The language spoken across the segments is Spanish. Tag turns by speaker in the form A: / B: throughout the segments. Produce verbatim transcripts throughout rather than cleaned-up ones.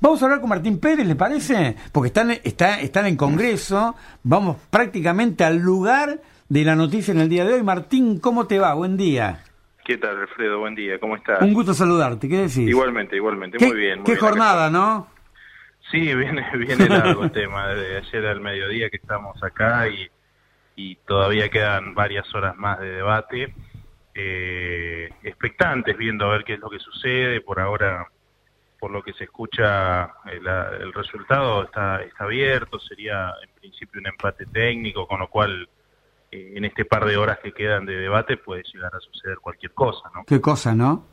A: Vamos a hablar con Martín Pérez, ¿le parece? Porque están, está, están en Congreso, vamos prácticamente al lugar de la noticia en el día de hoy. Martín, ¿cómo te va? Buen día.
B: ¿Qué tal, Alfredo? Buen día, ¿cómo estás?
A: Un gusto saludarte, ¿qué decís?
B: Igualmente, igualmente,
A: ¿Qué,
B: muy bien. Muy
A: qué
B: bien
A: jornada,
B: acá.
A: ¿no?
B: Sí, viene, viene largo el tema, desde ayer al mediodía que estamos acá y, y todavía quedan varias horas más de debate. Eh, expectantes, viendo a ver qué es lo que sucede. Por ahora, por lo que se escucha, el, el resultado está, está abierto, sería en principio un empate técnico, con lo cual eh, en este par de horas que quedan de debate puede llegar a suceder cualquier cosa, ¿no?
A: Qué cosa, ¿no?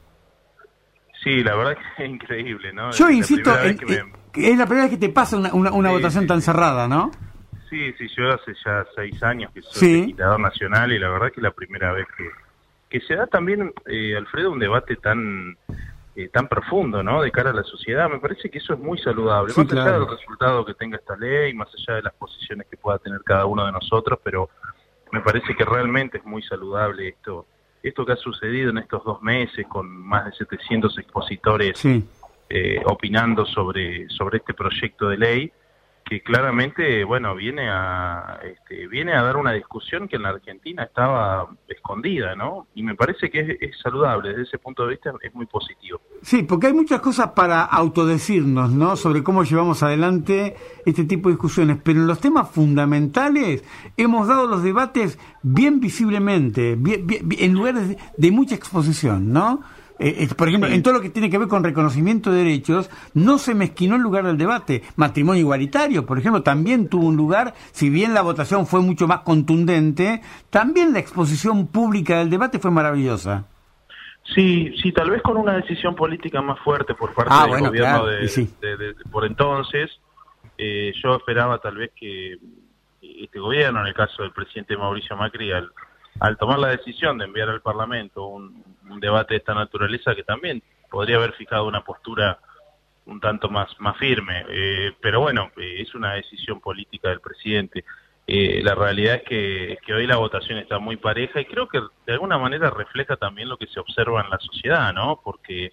B: Sí, la verdad que es increíble, ¿no?
A: Yo
B: es
A: insisto,
B: la
A: en,
B: que me...
A: es la primera vez que te pasa una, una, una
B: sí,
A: votación
B: sí,
A: tan
B: sí.
A: cerrada, ¿no?
B: Sí, sí, yo hace ya seis años que soy
A: Sí.
B: legislador nacional y la verdad que es la primera vez que, que se da también, eh, Alfredo, un debate tan eh, tan profundo, ¿no? De cara a la sociedad. Me parece que eso es muy saludable,
A: Sí,
B: más
A: claro.
B: allá del resultado que tenga esta ley, más allá de las posiciones que pueda tener cada uno de nosotros, pero me parece que realmente es muy saludable esto esto que ha sucedido en estos dos meses con más de setecientos expositores
A: Sí.
B: eh, opinando sobre sobre este proyecto de ley, que claramente, bueno, viene a este, viene a dar una discusión que en la Argentina estaba escondida, ¿no? Y me parece que es, es saludable, desde ese punto de vista es muy positivo.
A: Sí, porque hay muchas cosas para autodecirnos, ¿no? Sobre cómo llevamos adelante este tipo de discusiones, pero en los temas fundamentales hemos dado los debates bien visiblemente, bien, bien, en lugares de, de mucha exposición, ¿no? Eh, eh, por ejemplo,
B: Sí.
A: en todo lo que tiene que ver con reconocimiento de derechos, no se mezquinó el lugar del debate. Matrimonio igualitario, por ejemplo, también tuvo un lugar, si bien la votación fue mucho más contundente, también la exposición pública del debate fue maravillosa.
B: Sí, sí, tal vez con una decisión política más fuerte por parte
A: Ah,
B: del
A: bueno,
B: gobierno
A: claro,
B: de,
A: y sí.
B: de, de, de por entonces. Eh, yo esperaba tal vez que este gobierno, en el caso del presidente Mauricio Macri, al, al tomar la decisión de enviar al Parlamento un, un debate de esta naturaleza, que también podría haber fijado una postura un tanto más, más firme. Eh, pero bueno, eh, es una decisión política del presidente. Eh, la realidad es que, es que hoy la votación está muy pareja y creo que de alguna manera refleja también lo que se observa en la sociedad, ¿no? Porque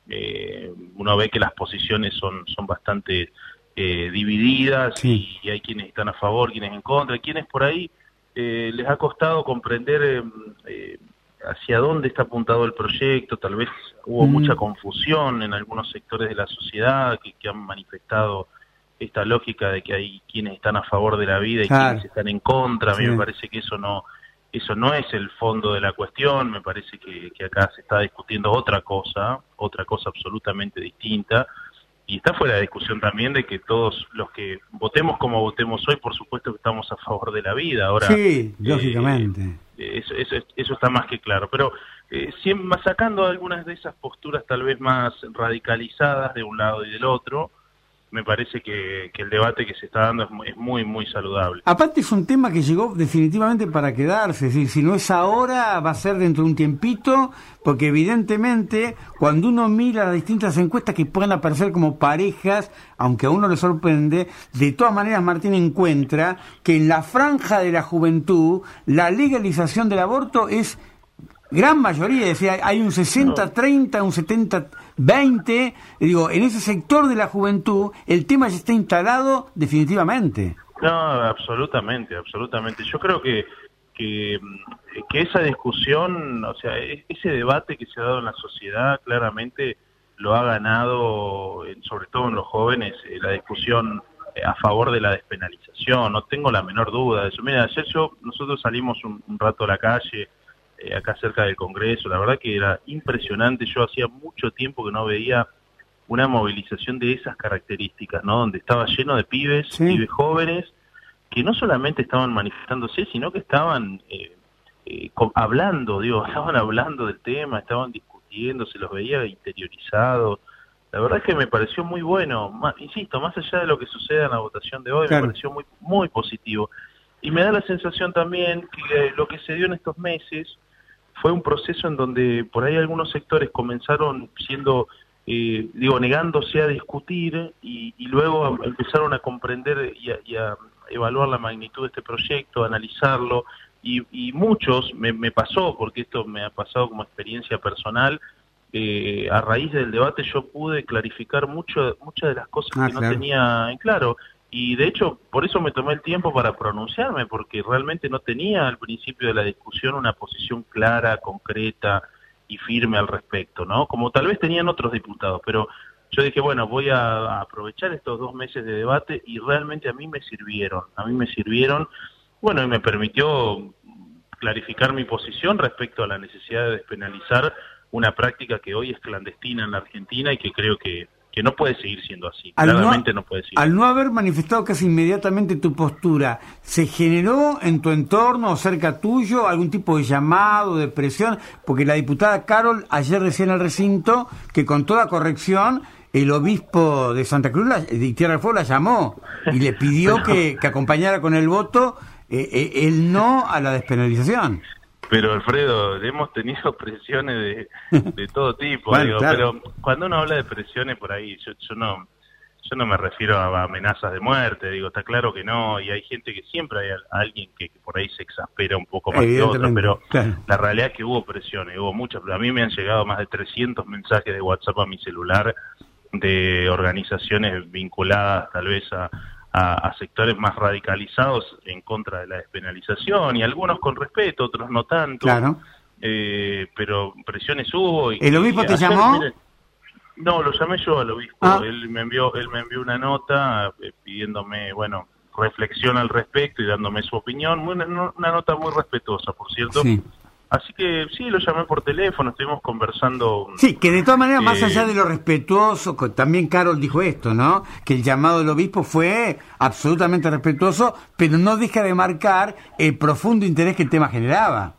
B: eh, uno ve que las posiciones son, son bastante eh, divididas.
A: Sí.
B: y, y hay quienes están a favor, quienes en contra, y quienes por ahí eh, les ha costado comprender eh, eh, hacia dónde está apuntado el proyecto. Tal vez hubo
A: Mm.
B: mucha confusión en algunos sectores de la sociedad que, que han manifestado esta lógica de que hay quienes están a favor de la vida y
A: Claro.
B: quienes están en contra. A mí
A: Sí.
B: me parece que eso no eso no es el fondo de la cuestión. Me parece que, que acá se está discutiendo otra cosa, otra cosa absolutamente distinta, y está fuera de discusión también de que todos los que votemos como votemos hoy, por supuesto que estamos a favor de la vida. Ahora,
A: Sí,
B: eh,
A: lógicamente.
B: eso, eso, eso está más que claro, pero eh, siempre, sacando algunas de esas posturas tal vez más radicalizadas de un lado y del otro, me parece que, que el debate que se está dando es muy, es muy, muy saludable.
A: Aparte es un tema que llegó definitivamente para quedarse, es decir, si no es ahora, va a ser dentro de un tiempito, porque evidentemente cuando uno mira las distintas encuestas que puedan aparecer como parejas, aunque a uno le sorprende, de todas maneras Martín encuentra que en la franja de la juventud la legalización del aborto es gran mayoría, es decir, hay un sesenta treinta, un setenta veinte, digo, en ese sector de la juventud el tema ya está instalado definitivamente.
B: No, absolutamente, absolutamente. Yo creo que, que, que esa discusión, o sea, ese debate que se ha dado en la sociedad claramente lo ha ganado, sobre todo en los jóvenes, la discusión a favor de la despenalización. No tengo la menor duda de eso. Mira, ayer yo, nosotros salimos un, un rato a la calle, eh, acá cerca del Congreso. La verdad que era impresionante. Yo hacía mucho tiempo que no veía una movilización de esas características, ¿no? Donde estaba lleno de pibes,
A: Sí.
B: pibes jóvenes, que no solamente estaban manifestándose, sino que estaban eh, eh, hablando, digo, estaban hablando del tema, estaban discutiendo, se los veía interiorizados. La verdad es que me pareció muy bueno, más, insisto, más allá de lo que suceda en la votación de hoy,
A: Claro.
B: me pareció muy, muy positivo. Y me da la sensación también que eh, lo que se dio en estos meses fue un proceso en donde por ahí algunos sectores comenzaron siendo, eh, digo, negándose a discutir y, y luego a, empezaron a comprender y a, y a evaluar la magnitud de este proyecto, a analizarlo, y, y muchos, me, me pasó, porque esto me ha pasado como experiencia personal, eh, a raíz del debate yo pude clarificar mucho muchas de las cosas
A: ah,
B: que no
A: claro.
B: tenía en claro. Y de hecho, por eso me tomé el tiempo para pronunciarme, porque realmente no tenía al principio de la discusión una posición clara, concreta y firme al respecto, ¿no? Como tal vez tenían otros diputados, pero yo dije, bueno, voy a aprovechar estos dos meses de debate y realmente a mí me sirvieron, a mí me sirvieron, bueno, y me permitió clarificar mi posición respecto a la necesidad de despenalizar una práctica que hoy es clandestina en la Argentina y que creo que que no puede seguir siendo así,
A: al
B: claramente
A: no,
B: no puede seguir.
A: Al no haber manifestado casi inmediatamente tu postura, ¿se generó en tu entorno o cerca tuyo algún tipo de llamado, de presión? Porque la diputada Carol ayer decía en el recinto que con toda corrección el obispo de Santa Cruz, la, de Tierra del Fuego, la llamó y le pidió
B: Pero,
A: que, que acompañara con el voto eh, eh, el no a la despenalización.
B: Pero Alfredo, hemos tenido presiones de, de todo tipo,
A: bueno,
B: digo,
A: claro.
B: pero cuando uno habla de presiones por ahí, yo, yo no yo no me refiero a amenazas de muerte, digo, está claro que no, y hay gente que siempre hay a, a alguien que, que por ahí se exaspera un poco más que otro, pero
A: claro.
B: La realidad es que hubo presiones, hubo muchas, a mí me han llegado más de trescientos mensajes de WhatsApp a mi celular de organizaciones vinculadas tal vez a A, a sectores más radicalizados en contra de la despenalización, y algunos con respeto, otros no tanto,
A: claro.
B: eh, pero presiones hubo. Y,
A: ¿El obispo
B: y
A: te
B: ayer,
A: llamó?
B: Mire, no, lo llamé yo al obispo,
A: ah.
B: él me envió él me envió una nota eh, pidiéndome, bueno, reflexión al respecto y dándome su opinión, una, una nota muy respetuosa, por cierto.
A: Sí.
B: Así que sí, lo llamé por teléfono, estuvimos conversando.
A: Sí, que de todas maneras, eh, más allá de lo respetuoso, también Carol dijo esto, ¿no? Que el llamado del obispo fue absolutamente respetuoso, pero no deja de marcar el profundo interés que el tema generaba.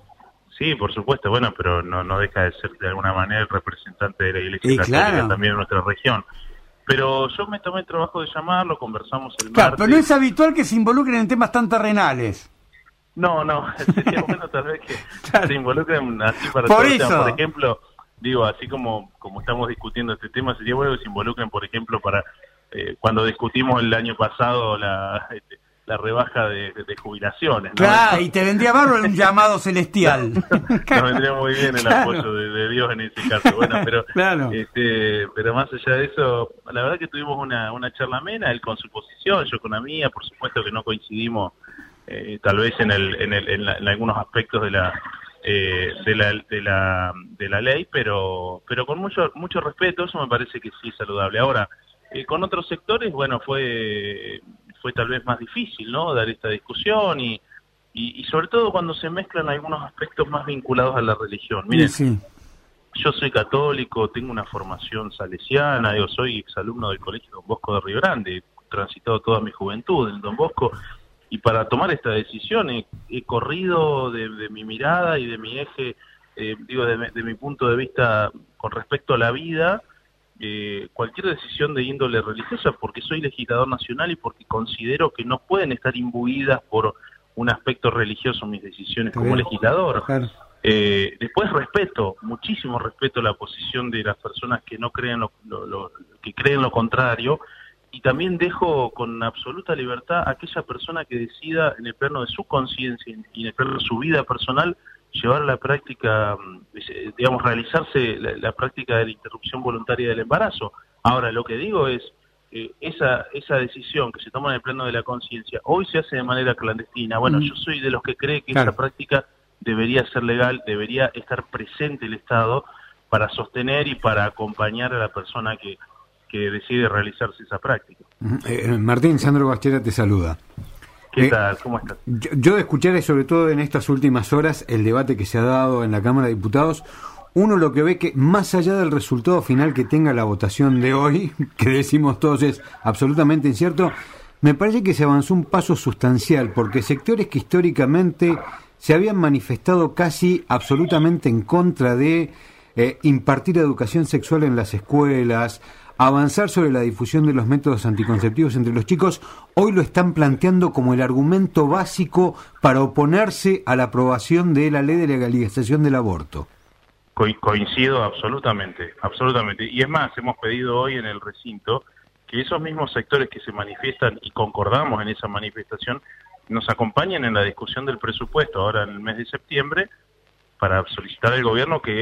B: Sí, por supuesto, bueno, pero no no deja de ser de alguna manera el representante de la Iglesia
A: y
B: Católica
A: claro.
B: también en nuestra región. Pero yo me tomé el trabajo de llamarlo, conversamos el
A: claro,
B: martes.
A: Pero no es habitual que se involucren en temas tan terrenales.
B: No, no, sería bueno tal vez que claro. se involucren así para
A: por
B: todo.
A: eso.
B: O sea, por ejemplo, digo, así como como estamos discutiendo este tema, sería bueno que se involucren, por ejemplo, para eh, cuando discutimos el año pasado la este, la rebaja de, de, de jubilaciones, ¿no?
A: Claro, y te vendría bárbaro un llamado celestial.
B: Nos vendría muy bien el
A: claro.
B: apoyo de, de Dios en ese caso. Bueno, pero
A: claro.
B: este, pero más allá de eso, la verdad que tuvimos una una charla amena, él con su posición, yo con la mía, por supuesto que no coincidimos eh, tal vez en el en el en, la, en algunos aspectos de la eh, de la de la de la ley, pero pero con mucho mucho respeto, eso me parece que sí es saludable. Ahora, eh, con otros sectores, bueno, fue fue tal vez más difícil, ¿no?, dar esta discusión y, y, y sobre todo cuando se mezclan algunos aspectos más vinculados a la religión. Miren,
A: sí, sí.
B: Yo soy católico, tengo una formación salesiana, digo, soy exalumno del Colegio Don Bosco de Río Grande, he transitado toda mi juventud en Don Bosco, y para tomar esta decisión he, he corrido de, de mi mirada y de mi eje, eh, digo, de, de mi punto de vista con respecto a la vida, Eh, cualquier decisión de índole religiosa, porque soy legislador nacional y porque considero que no pueden estar imbuidas por un aspecto religioso mis decisiones como legislador.
A: Claro.
B: Eh, después respeto, muchísimo respeto la posición de las personas que no creen lo, lo, lo, que creen lo contrario, y también dejo con absoluta libertad a aquella persona que decida en el plano de su conciencia y en el plano de su vida personal llevar a la práctica, digamos, realizarse la, la práctica de la interrupción voluntaria del embarazo. Ahora, lo que digo es, eh, esa esa decisión que se toma en el plano de la conciencia, hoy se hace de manera clandestina. Bueno, mm. yo soy de los que cree que claro. esa práctica debería ser legal, debería estar presente el Estado para sostener y para acompañar a la persona que, que decide realizarse esa práctica.
C: Eh, Martín, Sandro Bastera te saluda.
B: ¿Qué eh, tal? ¿Cómo estás?
C: Yo, yo de escuchar, sobre todo en estas últimas horas, el debate que se ha dado en la Cámara de Diputados, uno lo que ve que, más allá del resultado final que tenga la votación de hoy, que decimos todos es absolutamente incierto, me parece que se avanzó un paso sustancial, porque sectores que históricamente se habían manifestado casi absolutamente en contra de eh, impartir educación sexual en las escuelas, avanzar sobre la difusión de los métodos anticonceptivos entre los chicos, hoy lo están planteando como el argumento básico para oponerse a la aprobación de la ley de legalización del aborto.
B: Co- coincido absolutamente, absolutamente. Y es más, hemos pedido hoy en el recinto que esos mismos sectores que se manifiestan y concordamos en esa manifestación nos acompañen en la discusión del presupuesto ahora en el mes de septiembre para solicitar al gobierno que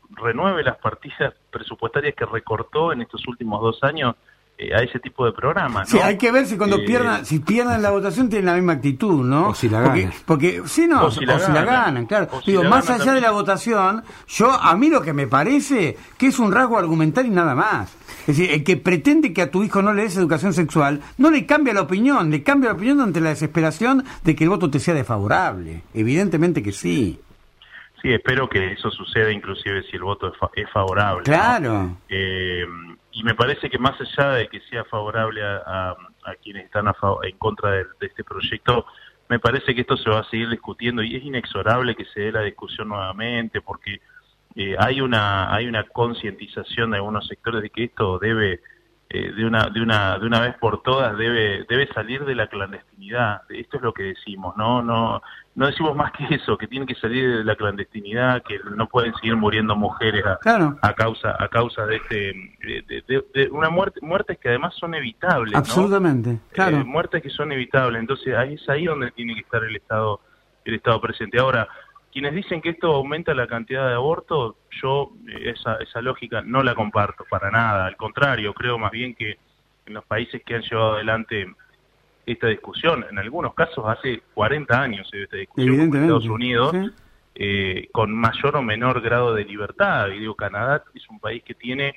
B: renueve las partidas presupuestarias que recortó en estos últimos dos años eh, a ese tipo de programas, ¿no?
A: Sí, hay que ver si cuando eh, pierdan, si pierdan la votación tienen la misma actitud, ¿no?
C: O si la
A: porque,
C: ganan.
A: Porque, sí, no,
B: o si la,
A: o si
B: ganan,
A: la ganan, claro.
B: Si
A: Digo,
B: la
A: más
B: ganan
A: allá
B: también.
A: de la votación, yo, a mí lo que me parece que es un rasgo argumental y nada más. Es decir, el que pretende que a tu hijo no le des educación sexual, no le cambia la opinión, le cambia la opinión ante la desesperación de que el voto te sea desfavorable. Evidentemente que sí.
B: Sí, espero que eso suceda inclusive si el voto es, fa es favorable.
A: Claro.
B: ¿no? Eh, y me parece que más allá de que sea favorable a, a, a quienes están a en contra de, de este proyecto, me parece que esto se va a seguir discutiendo y es inexorable que se dé la discusión nuevamente porque eh, hay una hay una concientización de algunos sectores de que esto debe eh, de una de una de una vez por todas debe debe salir de la clandestinidad. Esto es lo que decimos, no no no decimos más que eso, que tiene que salir de la clandestinidad, que no pueden seguir muriendo mujeres a,
A: claro.
B: a causa a causa de este de, de, de una muerte muertes que además son evitables,
A: absolutamente,
B: ¿no?
A: claro,
B: eh, muertes que son evitables. Entonces ahí es ahí donde tiene que estar el Estado el Estado presente. Ahora, quienes dicen que esto aumenta la cantidad de abortos, yo esa esa lógica no la comparto para nada. Al contrario, creo más bien que en los países que han llevado adelante esta discusión, en algunos casos hace cuarenta años se dio esta discusión en Estados Unidos, ¿sí? eh, con mayor o menor grado de libertad. Y digo, Canadá es un país que tiene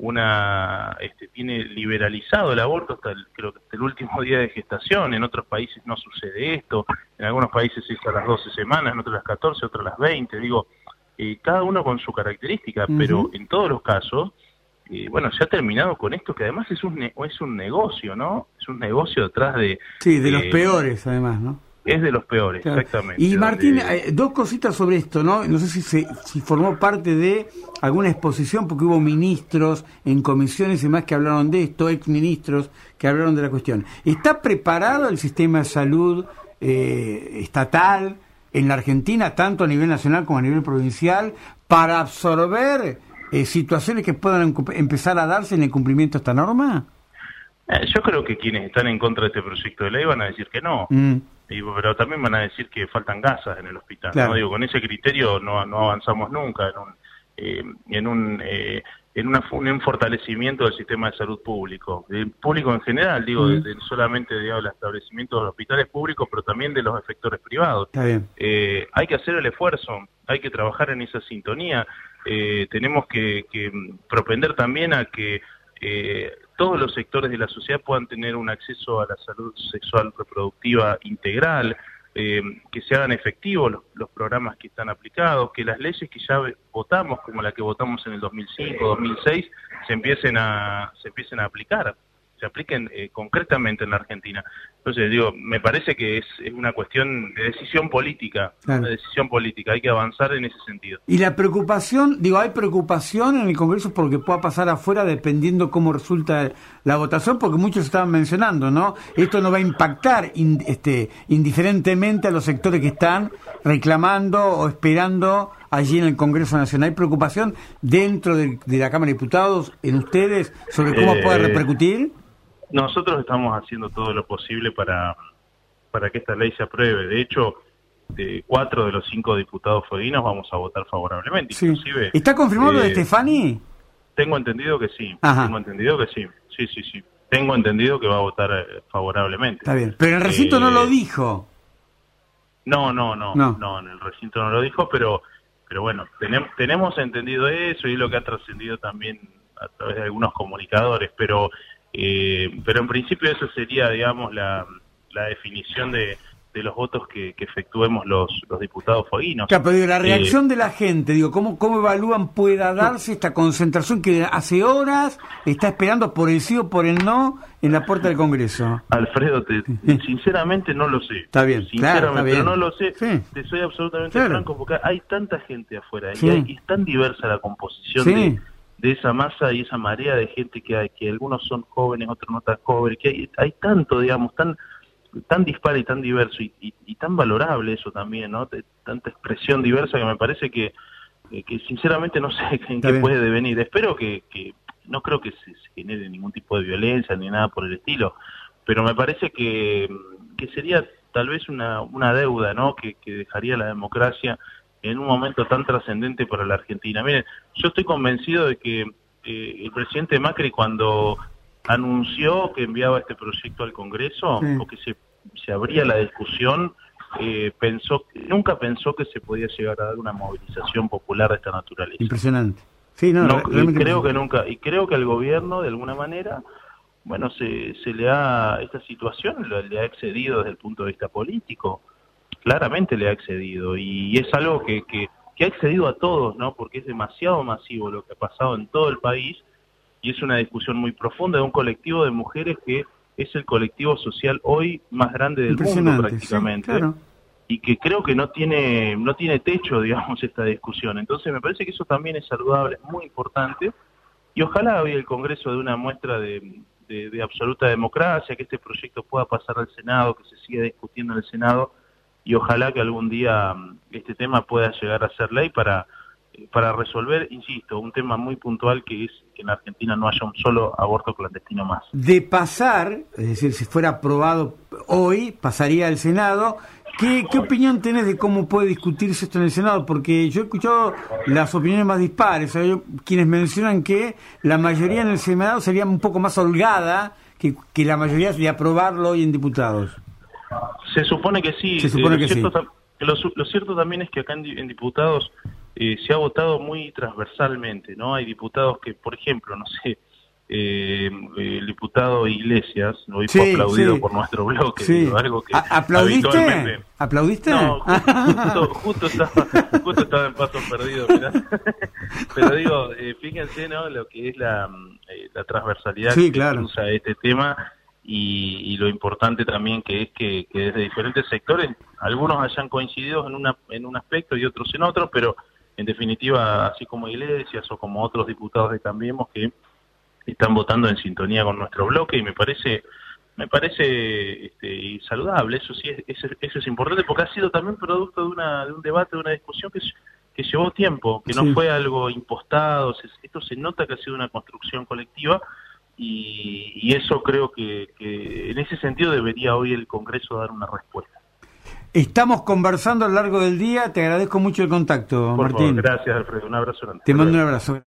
B: una este, tiene liberalizado el aborto hasta el, creo que hasta el último día de gestación. En otros países no sucede esto, en algunos países es a las doce semanas, en otros las catorce, otros las veinte. Digo, eh, cada uno con su característica, uh-huh. pero en todos los casos Eh, bueno, se ha terminado con esto, que además es un ne es un negocio, ¿no? Es un negocio detrás de...
A: Sí, de
B: eh,
A: los peores, además, ¿no?
B: Es de los peores, claro. Exactamente.
A: Y Martín,
B: donde...
A: eh, dos cositas sobre esto, ¿no? No sé si, se, si formó parte de alguna exposición, porque hubo ministros en comisiones y demás que hablaron de esto, exministros que hablaron de la cuestión. ¿Está preparado el sistema de salud eh, estatal en la Argentina, tanto a nivel nacional como a nivel provincial, para absorber... Eh, situaciones que puedan empezar a darse en el cumplimiento de esta norma?
B: Eh, yo creo que quienes están en contra de este proyecto de ley van a decir que no, mm. y, pero también van a decir que faltan gasas en el hospital. Claro. ¿no? Digo, con ese criterio no, no avanzamos nunca en un, eh, en un, eh, en una, un fortalecimiento del sistema de salud público, del público en general, digo, mm. de, de solamente digamos, el establecimiento de los hospitales públicos, pero también de los efectores privados.
A: Está bien.
B: Eh, hay que hacer el esfuerzo, hay que trabajar en esa sintonía. Eh, tenemos que, que propender también a que eh, todos los sectores de la sociedad puedan tener un acceso a la salud sexual reproductiva integral, eh, que se hagan efectivos los, los programas que están aplicados, que las leyes que ya votamos, como la que votamos en el dos mil cinco, dos mil seis, se empiecen a se empiecen a aplicar, se apliquen eh, concretamente en la Argentina. Entonces, digo, me parece que es, es una cuestión de decisión política, claro. Una decisión política, hay que avanzar en ese sentido.
A: Y la preocupación, digo, hay preocupación en el Congreso por lo que pueda pasar afuera dependiendo cómo resulta la votación, porque muchos estaban mencionando, ¿no? Esto no va a impactar in, este, indiferentemente a los sectores que están reclamando o esperando allí en el Congreso Nacional. ¿Hay preocupación dentro de, de la Cámara de Diputados, en ustedes, sobre cómo eh, puede repercutir?
B: Nosotros estamos haciendo todo lo posible para, para que esta ley se apruebe. De hecho, de cuatro de los cinco diputados fueguinos vamos a votar favorablemente.
A: Sí.
B: Inclusive,
A: ¿está confirmado
B: eh,
A: lo de Stefani?
B: Tengo entendido que sí.
A: Ajá.
B: Tengo entendido que sí. Sí, sí, sí. Tengo entendido que va a votar eh, favorablemente.
A: Está bien. Pero en el recinto eh, no lo dijo.
B: No, no, no, no. No, en el recinto no lo dijo, pero, pero bueno, tenemos, tenemos entendido eso y es lo que ha trascendido también a través de algunos comunicadores, pero... Eh, pero en principio eso sería, digamos, la, la definición de, de los votos que, que efectuemos los, los diputados fueguinos.
A: Claro, pero digo, la reacción eh, de la gente, digo, ¿cómo, cómo evalúan pueda darse esta concentración que hace horas está esperando por el sí o por el no en la puerta del Congreso?
B: Alfredo, te, sinceramente no lo sé.
A: Está bien,
B: sinceramente
A: claro, está bien.
B: no lo sé. Sí. Te soy absolutamente claro. franco, porque hay tanta gente afuera sí. y, hay, y es tan diversa la composición sí. de... de esa masa y esa marea de gente que hay, que algunos son jóvenes, otros no tan jóvenes, que hay, hay tanto, digamos, tan tan dispar y tan diverso y, y, y tan valorable eso también, ¿no? De, tanta expresión diversa que me parece que, que, que sinceramente no sé en qué puede devenir. Espero que, que no creo que se, se genere ningún tipo de violencia ni nada por el estilo, pero me parece que, que sería tal vez una, una deuda, ¿no? Que, que dejaría la democracia en un momento tan trascendente para la Argentina. Miren, yo estoy convencido de que eh, el presidente Macri, cuando anunció que enviaba este proyecto al Congreso, sí, o que se, se abría la discusión, eh, pensó nunca pensó que se podía llegar a dar una movilización popular de esta naturaleza.
A: Impresionante. Sí, no,
B: no
A: realmente
B: y creo que nunca, y creo que al gobierno, de alguna manera, bueno, se, se le ha, esta situación le, le ha excedido desde el punto de vista político, claramente le ha excedido, y es algo que, que, que ha excedido a todos, ¿no? Porque es demasiado masivo lo que ha pasado en todo el país, y es una discusión muy profunda de un colectivo de mujeres que es el colectivo social hoy más grande del mundo prácticamente, sí, claro, y que creo que no tiene no tiene techo, digamos, esta discusión. Entonces me parece que eso también es saludable, es muy importante, y ojalá hoy el Congreso dé una muestra de, de, de absoluta democracia, que este proyecto pueda pasar al Senado, que se siga discutiendo en el Senado, y ojalá que algún día este tema pueda llegar a ser ley para para resolver, insisto, un tema muy puntual, que es que en Argentina no haya un solo aborto clandestino más.
A: De pasar, es decir, si fuera aprobado hoy, pasaría al Senado. ¿Qué, qué opinión tenés de cómo puede discutirse esto en el Senado? Porque yo he escuchado las opiniones más dispares. O sea, yo, quienes mencionan que la mayoría en el Senado sería un poco más holgada que, que la mayoría de aprobarlo hoy en diputados.
B: Se supone que sí.
A: Se supone
B: eh, lo,
A: que
B: cierto,
A: sí.
B: Lo, lo cierto también es que acá en, en diputados eh, se ha votado muy transversalmente, ¿no? Hay diputados que, por ejemplo, no sé, eh, el diputado Iglesias, hoy sí, fue aplaudido sí. por nuestro bloque,
A: sí.
B: digo, algo que
A: ¿Aplaudiste?
B: habitualmente...
A: ¿Aplaudiste?
B: No, justo, justo, estaba, justo estaba en paso perdido, mirá. Pero digo, eh, fíjense, ¿no? Lo que es la, eh, la transversalidad
A: sí,
B: que
A: claro.
B: usa este tema. Y, y lo importante también que es que, que desde diferentes sectores, algunos hayan coincidido en, una, en un aspecto y otros en otro, pero en definitiva, así como Iglesias o como otros diputados de Cambiemos que están votando en sintonía con nuestro bloque, y me parece me parece este, saludable, eso sí, es, eso, eso es importante, porque ha sido también producto de, una, de un debate, de una discusión que, que llevó tiempo, que no sí. fue algo impostado, se, esto se nota que ha sido una construcción colectiva. Y, y eso creo que, que en ese sentido debería hoy el Congreso dar una respuesta.
A: Estamos conversando a lo largo del día, te agradezco mucho el contacto,
B: Por
A: Martín.
B: Favor, gracias, Alfredo, un abrazo grande.
A: Te mando un abrazo.